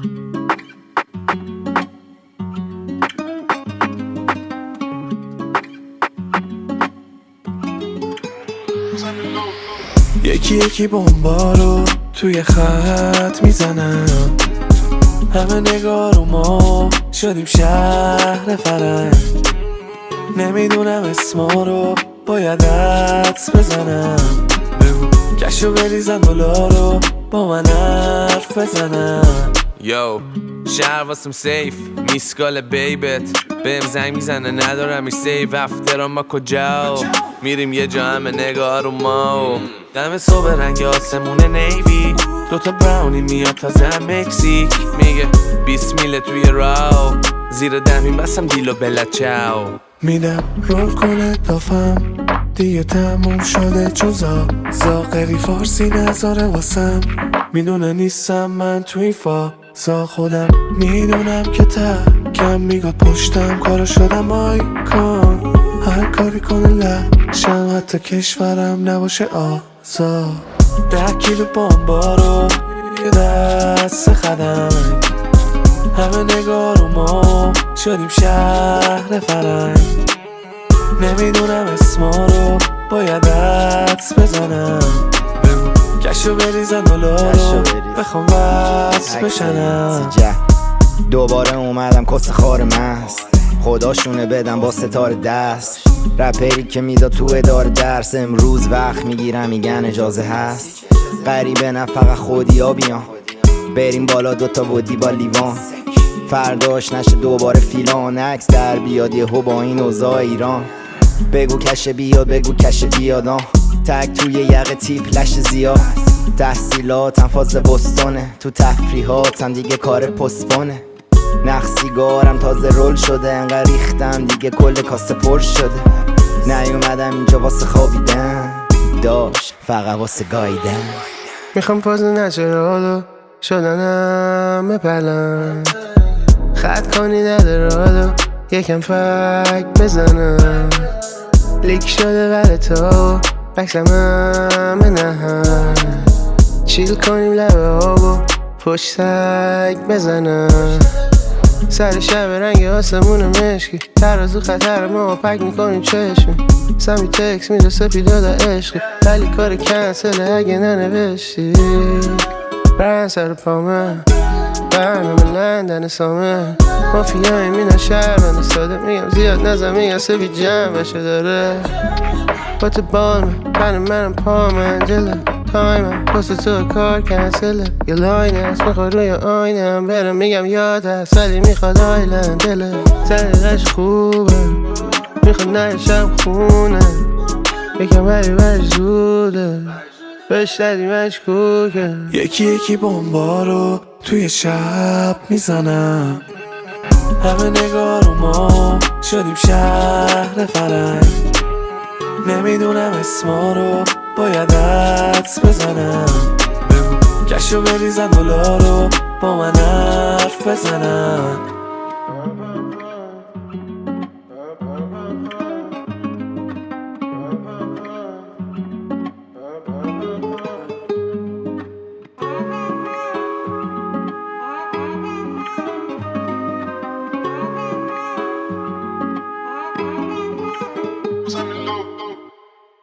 یکی یکی بمبا رو توی خط میزنم، همه نگاه رو ما شدیم شهر فرنگ. نمیدونم اسما رو باید حدس بزنم، بگو کشو بریزن دلارو با من حرف بزنم. یو شهر واسم سیف، میسکال بیبت بهم زنگ میزنه ندارم ایش سیف. افترام ما کجا میریم یه جا همه نگاه رو ما، دم صبح رنگ آسمون نیوی، دوتا براونی میاد تازه مکزیک. میگه 20 میله توی راو، زیر دهمین بسم دیلو بلا چاو. میدم رول کنه دافم دیگه تموم شده جزا، زاقری فارسی نذاره واسم، میدونه نیستم من توی فازا. خودم میدونم که کم میگاد پشتم کارو شدم آیکون، هر کاری کنه لشم حتی کشورم نباشه آزاد. 10 کیلو بامبا رو یه دست خدنگ، همه نگاه رو ما شدیم شهر فرنگ. نمیدونم اسما رو باید حدس بزنم، بگو کشو بریزن دلارو بخوام وصل بشنم. دوباره اومدم کس خار مست، خداشونه بدم با ستاره دست. رپری که میداد تو اداره درس، امروز وقت میگیرم میگن اجازه هست. غریبه نه فقط خودیا بیان، بریم بالا دوتا بودی با لیوان. فرداش نشه دوباره فیلان، عکس در بیاد یهو با این اوضاع ایران. بگو کشه بیاد بگو کشه بیاد، تک توی یقه تیپ لش زیاد. تحصیلاتم فاز بستانه، تو تفریحاتم دیگه کار پسپانه. نخ سیگارم تازه رول شده، انقدر ریختم دیگه کل کاسه پر شده. نیومدم اینجا واسه خوابیدن، داشت فقط واسه گاییدن. میخوام پاز نچرالو شدنم بپلم، خط کنی نداره حالو یکم فک بزنم. لیک شده بله تو بکسم همه نهم، چیل کنیم لبه آبو پشت تک بزنم. سر شب رنگ آسمون مشکی، ترازو خطر ما پک میکنیم چشمی. سمی تکس میده سپیدادا عشقی، ولی کار کنسله اگه ننوشتی. برن سر پامه برنامه لندن سامه، مافیای مینا شهرمنده ساده. میگم زیاد نزم میگم سبی جنبشه داره. با تو بالمه منم پا منجله، تایمم پست تو کار کنسله. یه لاین هست میخواد روی آینم برم، میگم یاد هست ولی میخواد آیلند دله. زنیقش خوبه میخواد نشم خونه، یکم ولی زوده بهش ندی مشکوکه. یکی یکی بمبا رو توی شب میزنم، همه نگاه رو ما شدیم شهر فرنگ. نمیدونم اسما رو باید حدس بزنم، بگو کشو بریزن دلارو با من حرف بزنم.